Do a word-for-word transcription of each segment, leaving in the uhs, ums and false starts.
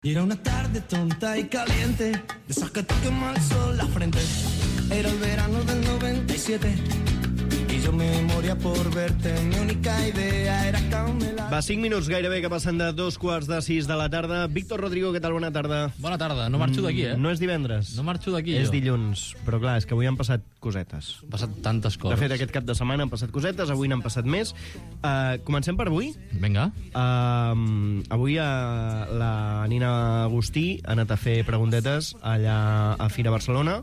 Y era una tarde tonta y caliente, de esas que te quema el sol la frente. Era el verano del noventa y siete y yo me moría por verte. Mi única idea era camelar. Va, cinc minuts gairebé que passen de dos quarts de sis de la tarda. Víctor Rodrigo, què tal? Bona tarda. Bona tarda. No marxo d'aquí, eh? No és divendres. No marxo d'aquí, És jo. dilluns. Però clar, és que avui han passat cosetes. Han passat tantes De coses. fet, aquest cap de setmana han passat cosetes, avui n'han passat més. Uh, comencem per avui. Vinga. Uh, avui uh, la Nina Agustí ha anat a fer preguntetes allà a Fira Barcelona,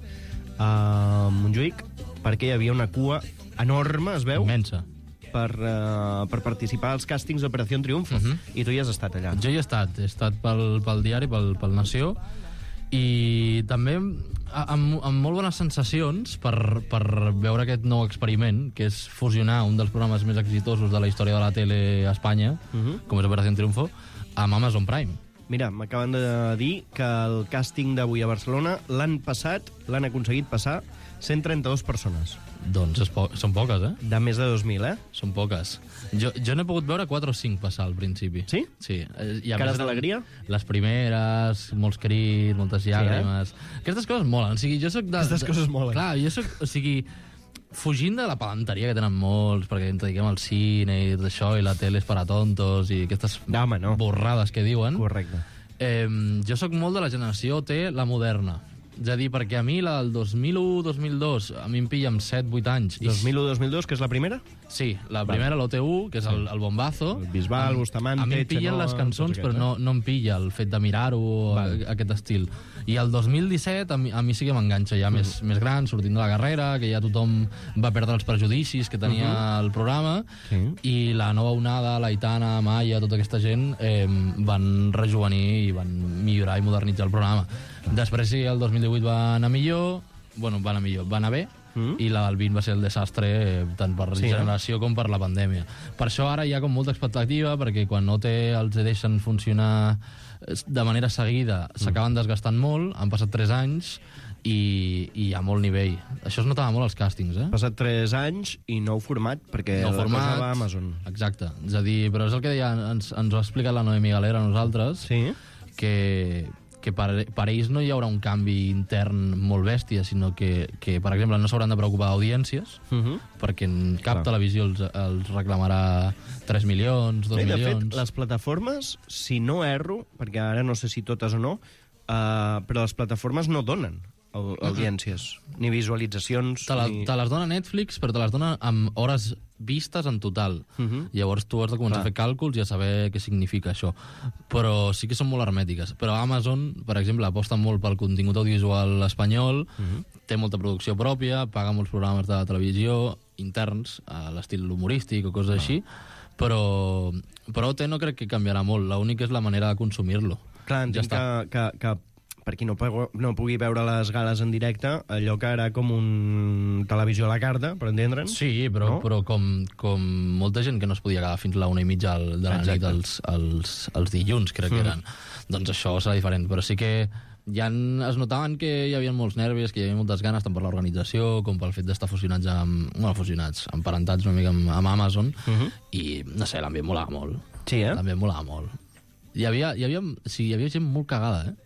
a Montjuïc, perquè hi havia una cua enorme, es veu, Immensa. per, uh, per participar als càstings d'Operació Triunfo. Uh -huh. I tu hi has estat allà. Jo hi he estat. He estat pel, pel diari, pel, pel Nació, i també amb, amb molt bones sensacions per, per veure aquest nou experiment, que és fusionar un dels programes més exitosos de la història de la tele a Espanya, uh -huh. com és Operació Triunfo, amb Amazon Prime. Mira, m'acaben de dir que el càsting d'avui a Barcelona l'han passat, l'han aconseguit passar cent trenta-dues persones. Doncs és po són poques, eh? De més de dos mil, eh? Són poques. Jo, jo n'he pogut veure quatre o cinc passar al principi. Sí? Sí. Eh, i a Cares més, d'alegria? Les primeres, molts crits, moltes llàgrimes... Sí, eh? Aquestes coses molen. O sigui, jo soc de, Aquestes de, coses molen. Clar, jo soc... O sigui, fugint de la pedanteria que tenen molts, perquè ens dediquem al cine i tot això, i la tele és per a tontos, i aquestes No, home, no. borrades que diuen... Correcte. Eh, jo sóc molt de la generació T, la moderna. És a dir, perquè a mi la del dos mil u dos mil dos, a mi em pilla amb set vuit anys. dos mil u dos mil dos, que és la primera? Sí, la primera, l'O T U, que és el, el bombazo. El Bisbal, Am- Bustamante, A mi em pillen Xenó, les cançons, tots però aquests, no, no em pilla el fet de mirar-ho, Val. a- aquest estil. I el dos mil disset a mi, a mi sí que m'enganxa, ja més, més gran, sortint de la carrera, que ja tothom va perdre els prejudicis que tenia uh -huh. el programa, Sí. i la nova onada, l'Aitana, Maia, tota aquesta gent, eh, van rejuvenir i van millorar i modernitzar el programa. Després sí, el dos mil divuit va anar millor, bueno, va anar millor, va anar bé, Mm. i la del vint va ser el desastre, eh, tant per Sí, eh? generació com per la pandèmia. Per això ara hi ha com molta expectativa, perquè quan no té, els deixen funcionar eh, de manera seguida, s'acaben desgastant molt, han passat tres anys, i, i hi ha molt nivell. Això es notava molt als càstings, eh? Ha passat tres anys i nou format, perquè Nou la format, cosa va a Amazon. Exacte. És a dir, però és el que deia, ens, ens ho ha explicat la Noemi Galera a nosaltres, Sí. que, que per, per ells no hi haurà un canvi intern molt bèstia, sinó que, que per exemple, no s'hauran de preocupar d'audiències, Uh -huh. perquè en cap Clar. televisió els, els reclamarà tres milions, dos Sí, de milions... fet, les plataformes, si no erro, perquè ara no sé si totes o no, uh, però les plataformes no donen au audiències, ni visualitzacions... Te, la, ni... te les dona Netflix, però te les dona amb hores vistes en total. Uh -huh. Llavors tu has de començar Clar. a fer càlculs i a saber què significa això. Però sí que són molt hermètiques. Però Amazon, per exemple, aposta molt pel contingut audiovisual espanyol, uh -huh. té molta producció pròpia, paga molts programes de televisió interns, a l'estil humorístic o coses així, però, però té no crec que canviarà molt. L'únic és la manera de consumir-lo. Clar, entenc Ja que, que, que per qui no, pugui, no pugui veure les gales en directe, allò que era com un televisió a la carta, per entendre'ns. Sí, però, No? no? però com, com molta gent que no es podia quedar fins la una i mitja al- de la Exacte. nit els, els, els dilluns, crec que eren, doncs això serà diferent. Però sí que ja en- es notaven que hi havia molts nervis, que hi havia moltes ganes, tant per l'organització com pel fet d'estar fusionats amb... Bueno, fusionats, emparentats una mica amb, amb Amazon, Uh -huh. i, no sé, l'ambient molava molt. Sí, eh? L'ambient molava molt. Hi havia, hi havia, sí, hi havia gent molt cagada, eh?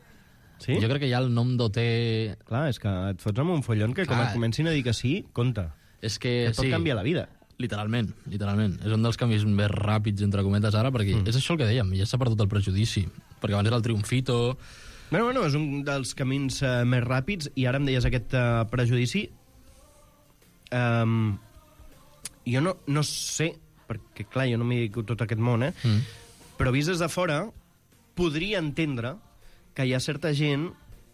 Sí? Jo crec que ja el nom d'O T... Clar, és que et fots amb un follon que com Clar. et comencin a dir que sí, compte. És Que que et pot sí. canviar la vida. Literalment, literalment. És un dels canvis més ràpids, entre cometes, ara, perquè mm. és això el que dèiem, ja s'ha perdut el prejudici. Perquè abans era el triomfito... Bueno, bueno, és un dels camins uh, més ràpids, i ara em deies aquest uh, prejudici. Um, jo no, no sé, perquè, clar, jo no m'hi dedico tot aquest món, eh? Mm. Però vist des de fora, podria entendre que hi ha certa gent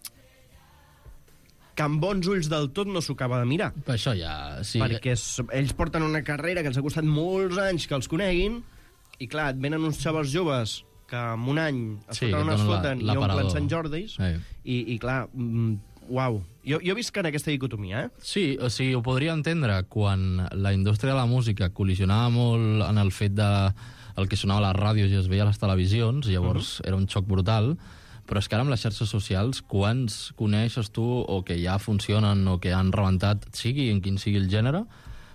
que amb bons ulls del tot no s'ho acaba de mirar. Per això ja... Sí, Perquè s- ells porten una carrera que els ha costat molts anys que els coneguin, i clar, et venen uns xavals joves que en un any es Sí, foten que on es donen la- foten i l'aparador. omplen Sant Jordis, Sí. i, i clar, mm, uau. Jo, jo visc en aquesta dicotomia, eh? Sí, o sigui, ho podria entendre quan la indústria de la música col·lisionava molt en el fet de el que sonava a les ràdios i es veia a les televisions, llavors uh -huh. era un xoc brutal, però és que ara amb les xarxes socials, quants coneixes tu o que ja funcionen o que han rebentat, sigui en quin sigui el gènere,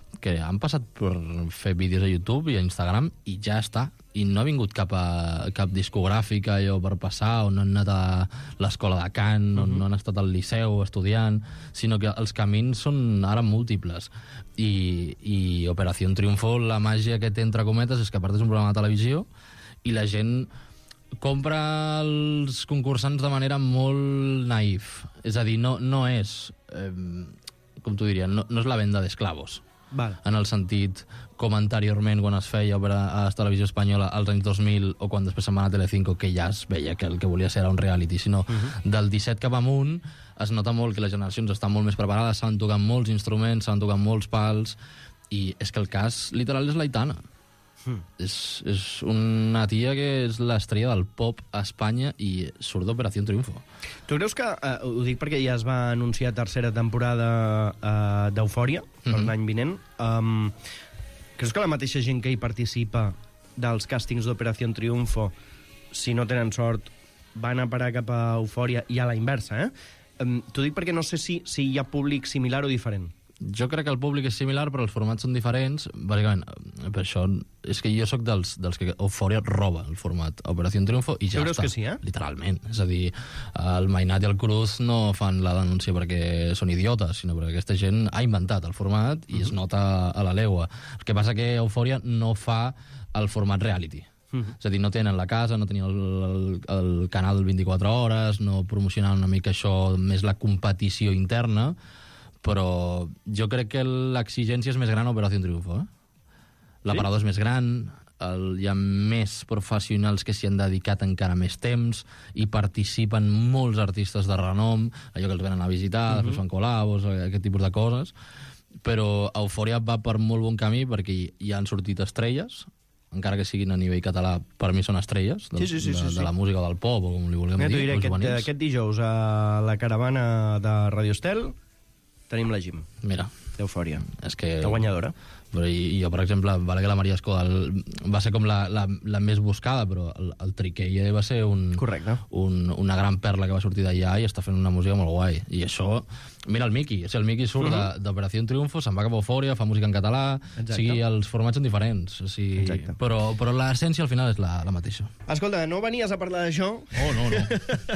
que han passat per fer vídeos a YouTube i a Instagram i ja està. I no ha vingut cap, a, cap discogràfica allò per passar, o no han anat a l'escola de cant, uh-huh. o no han estat al liceu estudiant, sinó que els camins són ara múltiples. I, i Operació Triunfo, la màgia que té, entre cometes, és que a part és un programa de televisió i la gent compra els concursants de manera molt naïf. És a dir, no, no és, eh, com t'ho diria, no, no és la venda d'esclavos. Val. En el sentit, com anteriorment quan es feia a la televisió espanyola als anys dos mil, o quan després se'n va anar a Telecinco, que ja es veia que el que volia ser era un reality, sinó uh-huh. del disset cap amunt es nota molt que les generacions estan molt més preparades, s'han tocat molts instruments, s'han tocat molts pals, i és que el cas literal és l'Aitana. Mm. És, és una tia que és l'estrella del pop a Espanya i surt d'Operació Triunfo. Tu creus que, eh, ho dic perquè ja es va anunciar tercera temporada eh, d'Eufòria, per mm-hmm. l'any vinent, um, creus que la mateixa gent que hi participa dels càstings d'Operació Triunfo, si no tenen sort, van a parar cap a Eufòria, i a la inversa, eh? Um, T'ho dic perquè no sé si, si hi ha públic similar o diferent. Jo crec que el públic és similar, però els formats són diferents. Bàsicament, per això és que jo sóc dels, dels que Eufòria roba el format Operació Triunfo i ja està. Que sí, eh? Literalment. És a dir, el Mainat i el Cruz no fan la denúncia perquè són idiotes, sinó perquè aquesta gent ha inventat el format i uh-huh. es nota a la legua. El que passa que Eufòria no fa el format reality. Uh-huh. És a dir, no tenen la casa, no tenien el, el, el canal vint-i-quatre hores, no promocionaven una mica això, més la competició interna, però jo crec que l'exigència és més gran a Operació Triunfo. Eh? L'aparador sí? és més gran, el, hi ha més professionals que s'hi han dedicat encara més temps i participen molts artistes de renom, allò que els venen a visitar, uh-huh. després fan col·labos, aquest tipus de coses, però Eufòria va per molt bon camí perquè hi han sortit estrelles, encara que siguin a nivell català, per mi són estrelles de, sí, sí, sí, de, sí, sí. de la música o del pop, o com li vulguem Mira, dir. Diré, aquest, aquest dijous a la caravana de Radio Estel tenim la Jim. Mira. D'Eufòria. És que... La guanyadora. Però i, i jo, per exemple, vale que la Maria Escodal va ser com la, la, la més buscada, però el, el Triqueia va ser un, un, una gran perla que va sortir d'allà i està fent una música molt guai. I això... Mira el Miki. O sigui, el Miki surt uh-huh. d'Operació Triunfo, se'n va cap a Eufòria, fa música en català... Exacte. O sigui, els formats són diferents. O sigui, Exacte. Però, però l'essència al final és la, la mateixa. Escolta, no venies a parlar d'això? Oh, no, no.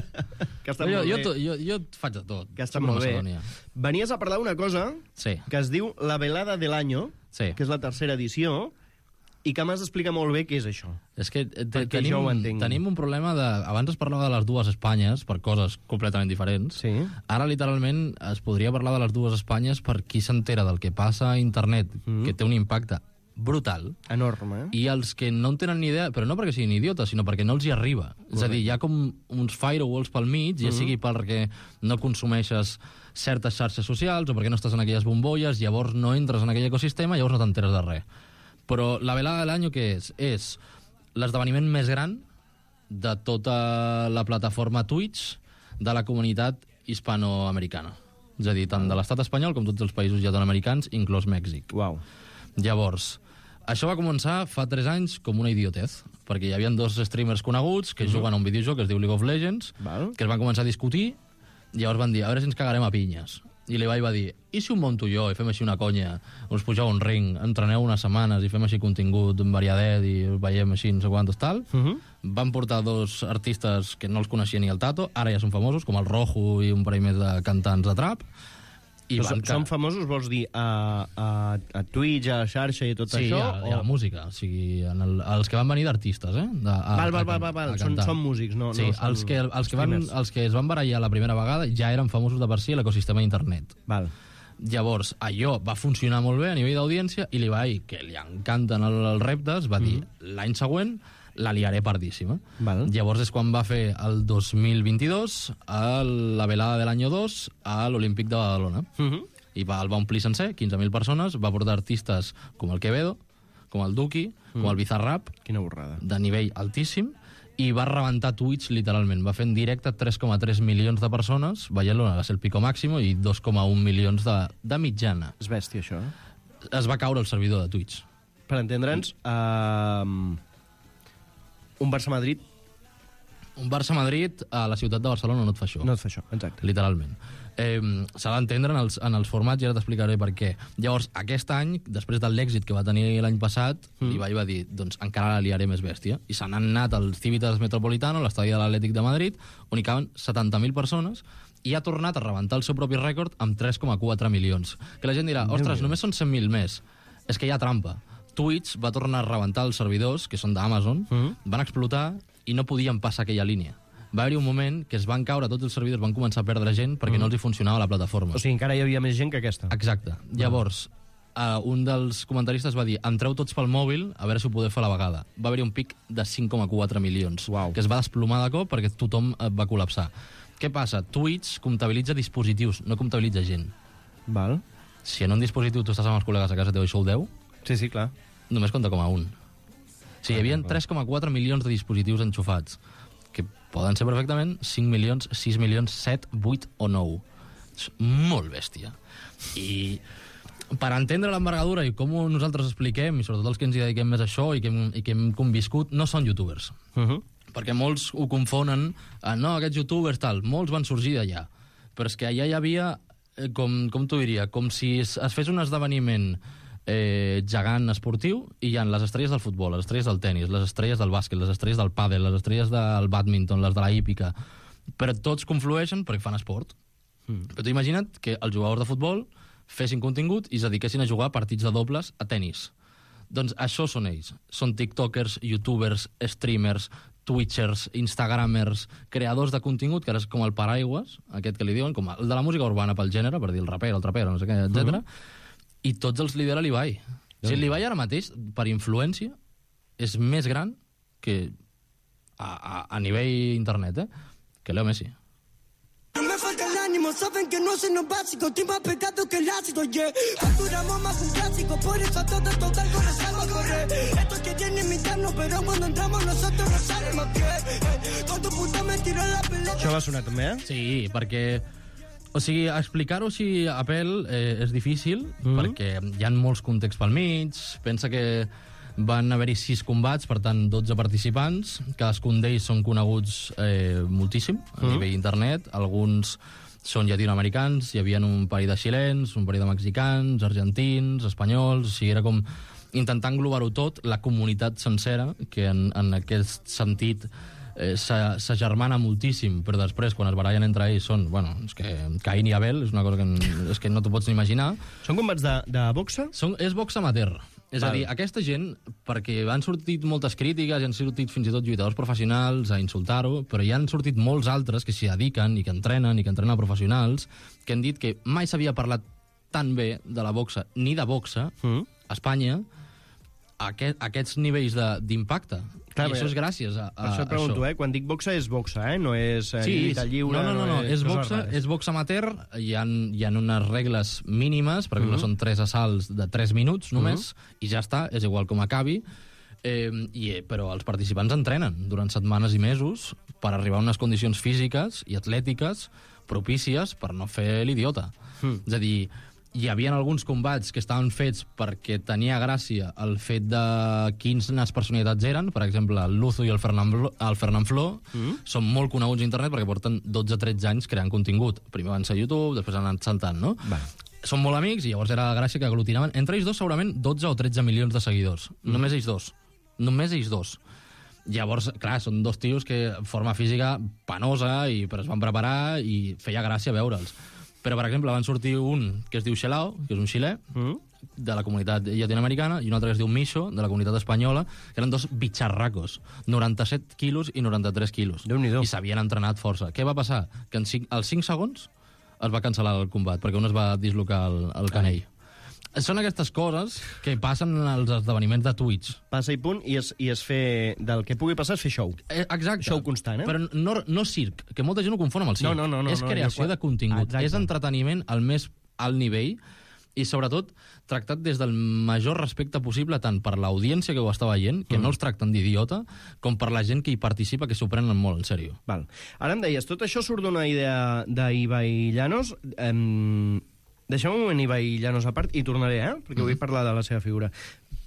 Que està jo, molt jo, bé. Jo, jo, jo faig de tot. Que està molt bé. Venies a parlar d'una cosa sí. que es diu La Velada del Año, sí. que és la tercera edició, i que m'has d'explicar molt bé què és això. És que te, tenim, tenim un problema de... Abans es parlava de les dues Espanyes per coses completament diferents. Sí. Ara, literalment, es podria parlar de les dues Espanyes per qui s'entera del que passa a internet, mm. que té un impacte brutal. Enorme, eh? I els que no en tenen ni idea, però no perquè siguin idiotes, sinó perquè no els hi arriba. Correcte. És a dir, hi ha com uns firewalls pel mig, ja mm-hmm. sigui perquè no consumeixes certes xarxes socials o perquè no estàs en aquelles bombolles, llavors no entres en aquell ecosistema, llavors no t'enteres de res. Però la velada de l'any què és? És l'esdeveniment més gran de tota la plataforma Twitch de la comunitat hispanoamericana. És a dir, tant de l'estat espanyol com tots els països llatinoamericans, inclòs Mèxic. Uau. Llavors, això va començar fa tres anys com una idiotez, perquè hi havia dos streamers coneguts que mm-hmm. juguen a un videojoc que es diu League of Legends, Val. que es van començar a discutir, i llavors van dir, a veure si ens cagarem a pinyes. I l'Ibai va dir, i si un monto jo i fem així una conya, us pugeu un ring, entreneu unes setmanes i fem així contingut variadet i veiem així no sé quantos tal. Uh-huh. Van portar dos artistes que no els coneixia ni el Tato, ara ja són famosos, com el Rojo i un parell més de cantants de trap. I van... Són famosos, vols dir, a, a, a Twitch, a xarxa i tot sí, això? Sí, a, o... a la música. O sigui, en el, els que van venir d'artistes, eh? De, a, val, val, val, val, val. Són, són músics, no? Sí, no són els, que, els, que van, els que es van barallar la primera vegada ja eren famosos de per si a l'ecosistema d'internet. Val. Llavors, allò va funcionar molt bé a nivell d'audiència i l'Ibai, que li encanten els reptes, va dir, mm. l'any següent la liaré pardíssima. Val. Llavors és quan va fer el dos mil vint-i-dos a la velada de l'any dos a l'Olímpic de Badalona. Mm-hmm. I va, el va omplir sencer, quinze mil persones, va portar artistes com el Quevedo, com el Duki, mm. com el Bizarrap, quina borrada, de nivell altíssim, i va rebentar Twitch literalment. Va fer en directe tres coma tres milions de persones, veient-lo, va ser el pico màximo, i dos coma un milions de, de mitjana. És bèstia, això, eh? Es va caure el servidor de Twitch. Per entendre'ns, uh, un Barça-Madrid Un Barça-Madrid a la ciutat de Barcelona no et fa això. No et fa això, exacte. Literalment. Eh, S'ha d'entendre en, els, en els formats i ara t'explicaré per què. Llavors, aquest any, després de l'èxit que va tenir l'any passat, mm. Ibai va dir, doncs encara la liaré més bèstia. I se n'han anat al Civitas Metropolitano, l'estadi de l'Atlètic de Madrid, on hi caben setanta mil persones, i ha tornat a rebentar el seu propi rècord amb tres coma quatre milions. Que la gent dirà, ostres, només són cent mil més. És que hi ha trampa. Twitch va tornar a rebentar els servidors, que són d'Amazon, mm. van explotar i no podien passar aquella línia. Va haver-hi un moment que es van caure, tots els servidors van començar a perdre gent perquè mm. no els hi funcionava la plataforma. O sigui, encara hi havia més gent que aquesta. Exacte. Mm. Llavors, uh, un dels comentaristes va dir, entreu tots pel mòbil a veure si ho podeu fer a la vegada. Va haver-hi un pic de cinc coma quatre milions, Uau. que es va desplomar de cop perquè tothom va col·lapsar. Què passa? Twitch comptabilitza dispositius, no comptabilitza gent. Val. Si en un dispositiu tu estàs amb els col·legues a casa teva i sou deu, Sí, sí, clar. només compta com a un. O sigui, hi havia tres coma quatre milions de dispositius enxufats, que poden ser perfectament cinc milions, sis milions, set, vuit o nou. És molt bèstia. I per entendre l'envergadura i com nosaltres expliquem, i sobretot els que ens hi dediquem més a això i que hem, i que hem conviscut, no són youtubers. Uh -huh. Perquè molts ho confonen, ah, no, aquests youtubers tal, molts van sorgir d'allà. Però és que allà hi havia, eh, com, com t'ho diria, com si es, es fes un esdeveniment eh, gegant esportiu i hi ha les estrelles del futbol, les estrelles del tennis, les estrelles del bàsquet, les estrelles del pàdel, les estrelles del bàdminton, les de la hípica, però tots conflueixen perquè fan esport. Mm. Però tu imagina't que els jugadors de futbol fessin contingut i es dediquessin a jugar partits de dobles a tennis. Doncs això són ells. Són tiktokers, youtubers, streamers, twitchers, instagramers, creadors de contingut, que ara és com el paraigües, aquest que li diuen, com el de la música urbana pel gènere, per dir el rapero, el trapero, no sé què, etcètera. Uh -huh. I tots els lidera l'Ibai. O sigui, l'Ibai ara mateix, per influència, és més gran que a, a, a nivell internet, eh? que Leo Messi. No me falta el ánimo, saben que no soy no básico, estoy más pegado que el ácido, yeah. Facturamos más un clásico, por eso todo total con el salvo a correr. Estos que quieren imitarnos, pero cuando entramos nosotros no sale más que. Con tu puta me tiró la pelota. Això va sonar també, eh? Sí, perquè... O sigui, explicar-ho així a pèl eh, és difícil, mm-hmm. perquè hi ha molts contexts pel mig. Pensa que van haver-hi sis combats, per tant, dotze participants. Cadascun d'ells són coneguts eh, moltíssim a mm-hmm. nivell internet. Alguns són llatinoamericans, hi havia un parell de xilens, un parell de mexicans, argentins, espanyols... O sigui, era com intentar englobar-ho tot, la comunitat sencera, que en, en aquest sentit... Eh, s'agermana moltíssim, però després, quan es barallen entre ells, són, bueno, és que Caín i Abel, és una cosa que, és que no t'ho pots ni imaginar. Són combats de, de boxa? Són, és boxa amateur. És Val. a dir, aquesta gent, perquè han sortit moltes crítiques, i han sortit fins i tot lluitadors professionals a insultar-ho, però hi han sortit molts altres que s'hi dediquen i que entrenen i que entrenen professionals, que han dit que mai s'havia parlat tan bé de la boxa, ni de boxa, mm. a Espanya, a aquest, a aquests nivells d'impacte. Clar, I això és gràcies a, a per això et pregunto, això. eh? Quan dic boxa, és boxa, eh? No és eh, sí, lluita lliure... No, no, no, no. És, boxa, és boxa amateur, hi ha, hi ha unes regles mínimes, per exemple, uh -huh. són tres assalts de tres minuts només, uh -huh. i ja està, és igual com acabi, eh, i, però els participants entrenen durant setmanes i mesos per arribar a unes condicions físiques i atlètiques propícies per no fer l'idiota. Uh -huh. És a dir, hi havia alguns combats que estaven fets perquè tenia gràcia el fet de quines personalitats eren. Per exemple, el Luzo i el Fernand, el Fernand Flo mm. són molt coneguts a internet perquè porten dotze tretze anys creant contingut. Primer van ser a YouTube, després han anat saltant, no? Va. Són molt amics i llavors era la gràcia que aglutinaven. Entre ells dos, segurament, dotze o tretze milions de seguidors. Mm. Només ells dos. Només ells dos. Llavors, clar, són dos tios que forma física penosa, i, però es van preparar i feia gràcia veure'ls. Però, per exemple, van sortir un que es diu Xelao, que és un xilè, mm. de la comunitat llatinoamericana, i un altre que es diu Misho, de la comunitat espanyola, que eren dos bitxarracos, noranta-set quilos i noranta-tres quilos. Déu-n'hi-do. I s'havien entrenat força. Què va passar? Que en cinc, als cinc segons es va cancel·lar el combat, perquè un es va dislocar el, el canell. Ai. Són aquestes coses que passen als esdeveniments de Twitch. Passa i punt, i es, i es fer... Del que pugui passar és fer show. Eh, exacte. Show constant, eh? Però no, no circ, que molta gent ho confon amb el circ. No, no, no, no, és creació no, no, de contingut, exacte. És entreteniment al més alt nivell, i sobretot tractat des del major respecte possible tant per l'audiència que ho està veient, que mm. no els tracten d'idiota, com per la gent que hi participa, que s'ho prenen molt en sèrio. Val. Ara em deies, tot això surt d'una idea d'Ibai Llanos. Em... Deixem un moment Ibai Llanos a part i tornaré, eh? Perquè mm. vull parlar de la seva figura.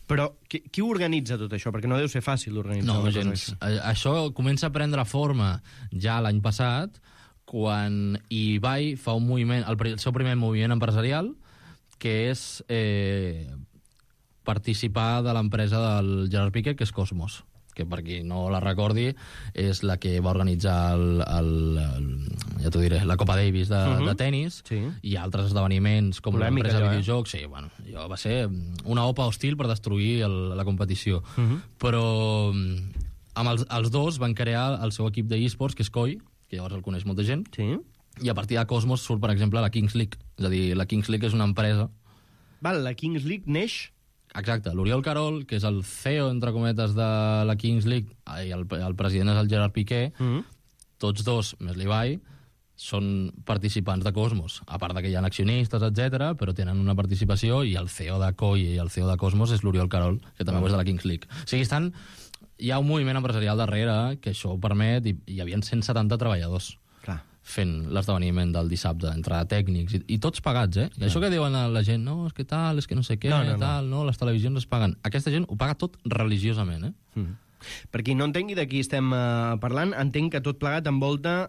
Però qui, qui organitza tot això? Perquè no deu ser fàcil organitzar No, una cosa gens. així. A- Això comença a prendre forma ja l'any passat, quan Ibai fa un moviment, el, pri- el seu primer moviment empresarial, que és eh, participar de l'empresa del Gerard Piqué, que és Cosmos, que per qui no la recordi és la que va organitzar el, el, el, ja t'ho diré, la Copa Davis de, uh-huh. de tennis, Sí. i altres esdeveniments com Polèmica, l'empresa de allò, eh? videojocs. Sí, bueno, allò va ser una opa hostil per destruir el, la competició. Uh-huh. Però mm, amb els, els dos van crear el seu equip d'e-sports, que és Koi, que llavors el coneix molta gent, Sí. i a partir de Cosmos surt, per exemple, la Kings League. És a dir, la Kings League és una empresa... Val, la Kings League neix... Exacte, l'Oriol Carol, que és el C E O, entre cometes, de la Kings League, i el, el president és el Gerard Piqué, Mm. tots dos, més l'Ibai, són participants de Cosmos. A part de que hi ha accionistes, etcètera, però tenen una participació, i el C E O de Koi i el C E O de Cosmos és l'Oriol Carol, que també ho és de la Kings League. O sigui, estan... Hi ha un moviment empresarial darrere que això ho permet, i hi havia cent setanta treballadors Clar. fent l'esdeveniment del dissabte, entre tècnics, i, i tots pagats, eh? I això que diuen a la gent, no, és que tal, és que no sé què, No, no, no. tal, no, les televisions es paguen. Aquesta gent ho paga tot religiosament, eh? Mm. Per qui no entengui de qui estem uh, parlant, entenc que tot plegat envolta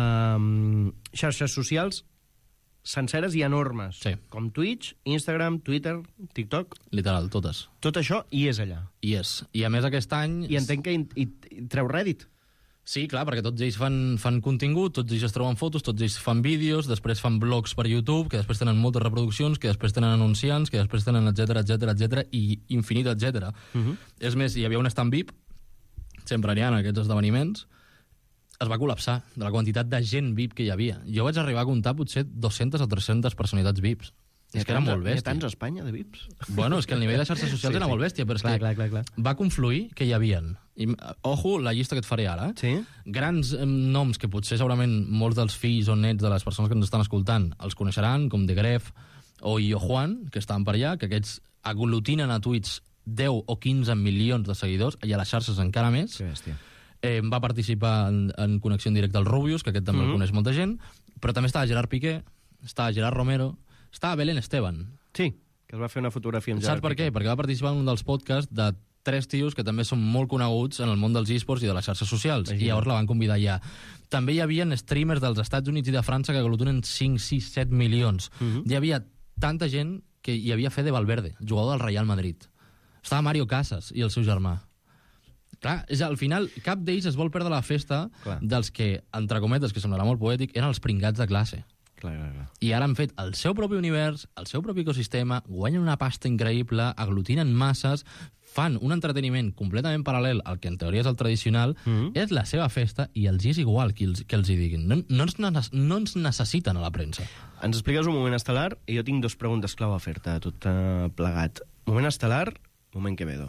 uh, xarxes socials senceres i enormes, Sí. com Twitch, Instagram, Twitter, TikTok, Literal, totes. tot això hi és allà. I és. I a més aquest any... I entenc que hi, hi, hi treu rèdit. Sí, clar, perquè tots ells fan, fan contingut, tots ells es troben fotos, tots ells fan vídeos, després fan blogs per YouTube, que després tenen moltes reproduccions, que després tenen anunciants, que després tenen etcètera, etcètera, etcètera, i infinit, etcètera. Uh -huh. És més, hi havia un stand V I P, sempre n'hi ha en aquests esdeveniments, es va col·lapsar de la quantitat de gent V I P que hi havia. Jo vaig arribar a comptar potser dues-centes o tres-centes personalitats V I Ps. És que era molt Hi ha bèstia. tants a Espanya, de V I Ps? Bueno, és que el nivell de xarxes socials Sí, era sí. molt bèstia, però és Clar, que clar, clar, clar. va confluir que hi havien. I, ojo, la llista que et faré ara. Eh? Sí. Grans eh, noms que potser segurament molts dels fills o nets de les persones que ens estan escoltant els coneixeran, com De Gref o Io Juan, que estaven per allà, que aquests aglutinen a tuits deu o quinze milions de seguidors, i a les xarxes encara més. Que bèstia. Eh, va participar en, en connexió en directe al Rubius, que aquest també Mhm. el coneix molta gent, però també estava Gerard Piqué, estava Gerard Romero, estava Belén Esteban. Sí, que es va fer una fotografia amb Saps per què? Perquè va participar en un dels podcasts de tres tios que també són molt coneguts en el món dels esports i de les xarxes socials, Imagina't. i llavors la van convidar allà. També hi havia streamers dels Estats Units i de França que aglutinen cinc, sis, set milions. Mhm. Hi havia tanta gent que hi havia Fede Valverde, jugador del Real Madrid. Estava Mario Casas i el seu germà. Clar, és, al final, cap d'ells es vol perdre la festa Clar. dels que, entre cometes, que semblarà molt poètic, eren els pringats de classe. Clar, clar, clar. I ara han fet el seu propi univers, el seu propi ecosistema, guanyen una pasta increïble, aglutinen masses, fan un entreteniment completament paral·lel al que en teoria és el tradicional, Mhm. és la seva festa i els hi és igual que els, que els hi diguin. No, no, ens, ne- no ens necessiten a la premsa. Ens expliques un moment estel·lar i jo tinc dos preguntes clau a fer-te, tot uh, plegat. Moment estel·lar, moment Quevedo.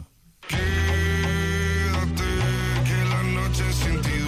Quédate, que la noche sin ti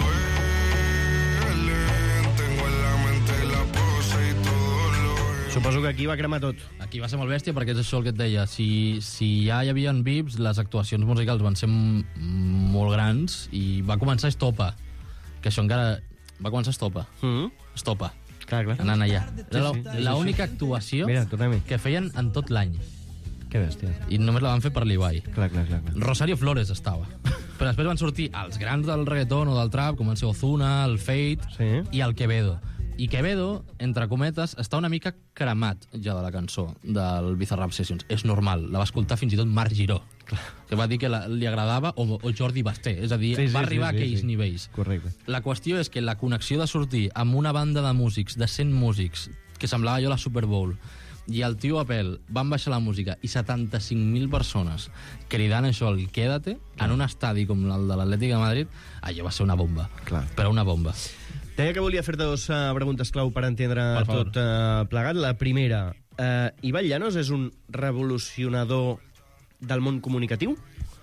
duele. Tengo en la mente la pose y todo lo... Suposo que aquí va cremar tot. Aquí va ser molt bèstia perquè és això el que et deia. Si, si ja hi havia V I Ps, les actuacions musicals van ser m- molt grans i va començar Estopa, que això encara... Va començar Estopa. Mm -hmm. Estopa. Clar, clar. Anant allà. Era sí, la- sí, l'única actuació Mira, tornem-hi. que feien en tot l'any. Que bèstia. I només la van fer per l'Ibai. Clar, clar, clar. clar. Rosario Flores estava. Però després van sortir els grans del reggaeton o del trap, com van ser Ozuna, el Fate Sí. i el Quevedo. I Quevedo, entre cometes, està una mica cremat ja de la cançó del Bizarrap Sessions. És normal, la va escoltar fins i tot Marc Giró, que va dir que la, li agradava, o, o Jordi Basté, és a dir, Sí, sí, va sí, arribar sí, a aquells sí. nivells. Correcte. La qüestió és que la connexió de sortir amb una banda de músics, de cent músics, que semblava allò la Super Bowl, i el tio Apel van baixar la música i setanta-cinc mil persones cridant això, el Quédate, en un estadi com el de l'Atlètic de Madrid, allò va ser una bomba. Clar. Però una bomba. Deia que volia fer-te dues uh, preguntes clau per entendre Per favor. tot uh, plegat. La primera, uh, Ibai Llanos és un revolucionador del món comunicatiu?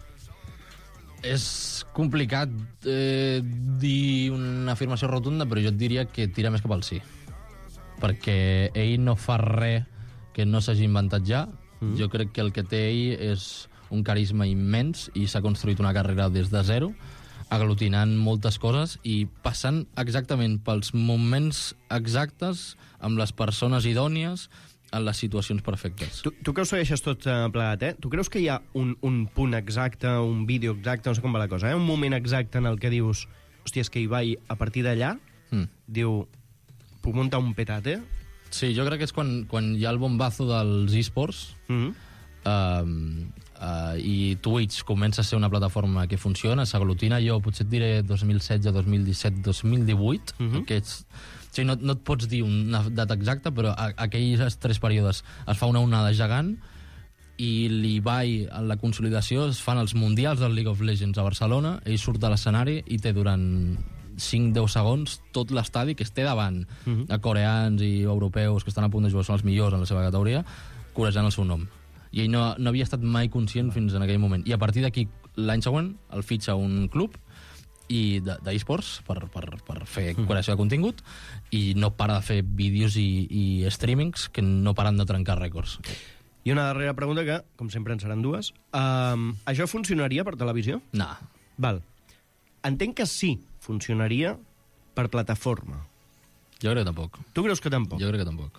És complicat eh, dir una afirmació rotunda, però jo et diria que tira més cap al sí. Perquè ell no fa res que no s'hagi inventat ja. Mm. Jo crec que el que té ell és un carisma immens i s'ha construït una carrera des de zero, aglutinant moltes coses i passant exactament pels moments exactes amb les persones idònies en les situacions perfectes. Tu, tu que ho segueixes tot uh, plegat, eh? Tu creus que hi ha un, un punt exacte, un vídeo exacte, no sé com va la cosa, eh? Un moment exacte en el que dius, hòstia, és que Ibai, a partir d'allà, Mm. diu, puc muntar un petate? Sí, jo crec que és quan, quan hi ha el bombazo dels esports Mm -hmm. uh, uh, i Twitch comença a ser una plataforma que funciona, s'aglutina, jo potser et diré dos mil setze, dos mil disset, dos mil divuit, Mhm. aquests... Sí, no, no et pots dir una data exacta, però a, aquells tres períodes es fa una onada gegant i l'Ibai, en la consolidació, es fan els mundials del League of Legends a Barcelona, ell surt de l'escenari i té durant cinc a deu segons tot l'estadi que es té davant Mhm. a coreans i europeus que estan a punt de jugar, són els millors en la seva categoria, corejant el seu nom. I ell no, no havia estat mai conscient fins en aquell moment. I a partir d'aquí, l'any següent, el fitxa un club i d'esports per, per, per fer creació de contingut i no para de fer vídeos i, i streamings que no paren de trencar rècords. I una darrera pregunta que, com sempre, en seran dues. Um, això funcionaria per televisió? No. Val. Entenc que sí funcionaria per plataforma. Jo crec que tampoc. Tu creus que tampoc? Jo crec que tampoc.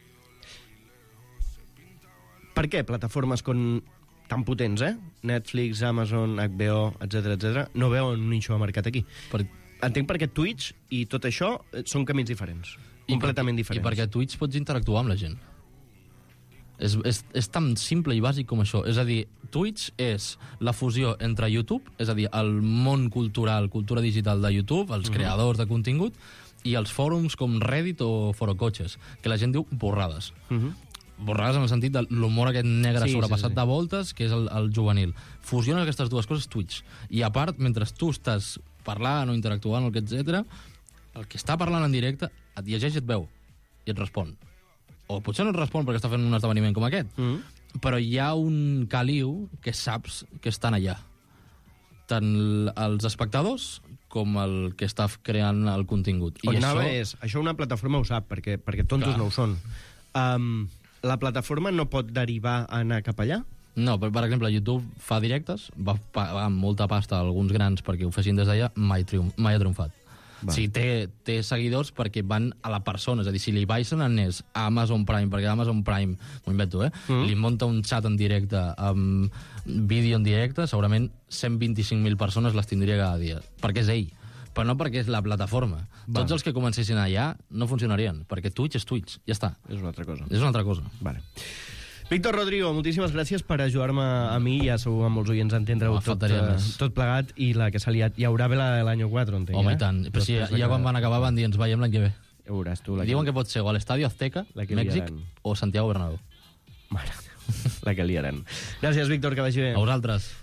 Per què plataformes con tan potents, eh? Netflix, Amazon, H B O, etcètera, etcètera, no veuen un nicho de mercat aquí? Per... Entenc perquè Twitch i tot això eh, són camins diferents. Completament I diferents. I perquè a Twitch pots interactuar amb la gent. És, és, és tan simple i bàsic com això. És a dir, Twitch és la fusió entre YouTube, és a dir, el món cultural, cultura digital de YouTube, els mm-hmm. creadors de contingut, i els fòrums com Reddit o Forocoches, que la gent diu borrades. Mm-hmm. Borrades en el sentit de l'humor aquest negre Sí, sobrepassat sí, sí. de voltes, que és el, el juvenil. Fusionen aquestes dues coses Twitch. I a part, mentre tu estàs parlant o interactuant, o etcètera, el que està parlant en directe et llegeix i et veu, i et respon. O potser no et respon perquè està fent un esdeveniment com aquest, Mm-hmm. però hi ha un caliu que saps que estan allà. Tant els espectadors com el que està creant el contingut. On I anava això... és... Això una plataforma ho sap, perquè, perquè tontos Clar. no ho són. Um, la plataforma no pot derivar a anar cap allà? No, per, per exemple, YouTube fa directes, va pagar amb molta pasta a alguns grans perquè ho fessin des d'allà, mai, triomf, mai ha triomfat. Va. Sí, té, té seguidors perquè van a la persona, és a dir, si l'Ibai se n'anés a Amazon Prime, perquè Amazon Prime, m'ho invento, eh? Mm. Li munta un xat en directe amb vídeo en directe, segurament cent vint-i-cinc mil persones les tindria cada dia, perquè és ell, però no perquè és la plataforma. Va. Tots els que comencessin allà no funcionarien, perquè Twitch és Twitch, ja està. És una altra cosa. És una altra cosa. Vale. Víctor Rodrigo, moltíssimes gràcies per ajudar-me a mi i a segur a molts oients a entendre-ho No, tot, faltaria eh, més. tot plegat i la que s'ha liat. Hi haurà ve la de l'any quatre, entenc, Home, eh? i tant. Però sí, Després de ja que- quan van acabar van dir ens veiem l'any que ve. Ja veuràs tu. La Diuen que pot ser o a l'Estadi Azteca, La que Mèxic, liaran. o Santiago Bernabéu. Mare, la que liaran. Gràcies, Víctor, que vagi bé. A vosaltres.